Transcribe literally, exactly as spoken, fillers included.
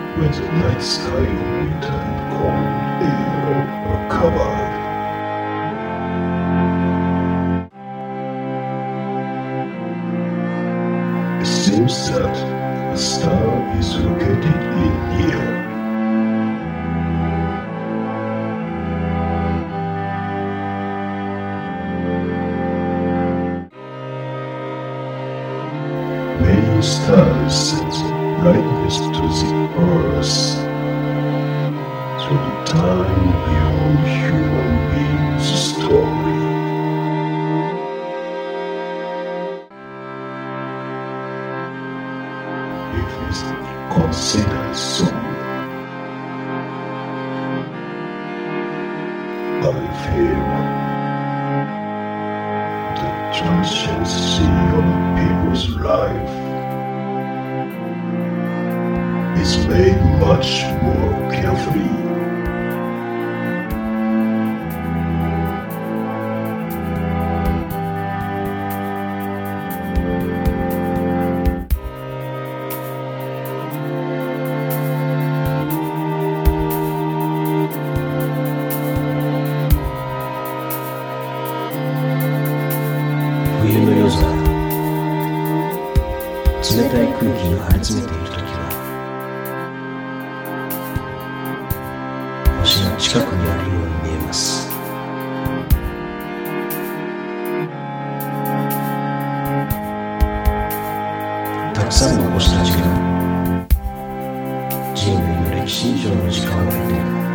when the night sky of winter and cold air are covered. It seems that a star is located in here. Many stars send brightness to the earth through the time beyond human beings' story. It is considered so. I feel the transcendency of people's life is made much more carefully. 冬の夜空、冷たい空気が張り詰めているときは、星が近くにあるように見えます。たくさんの星たちが人類の歴史以上の時間を経て